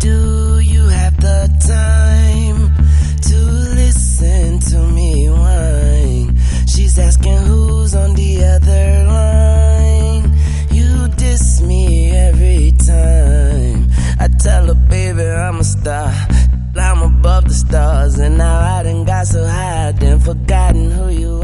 do you have the time to listen to me whine? She's asking who's on the other line. You diss me every time. I tell her, baby, I'm a star, I'm above the stars, and now I done got so high, I done forgotten who you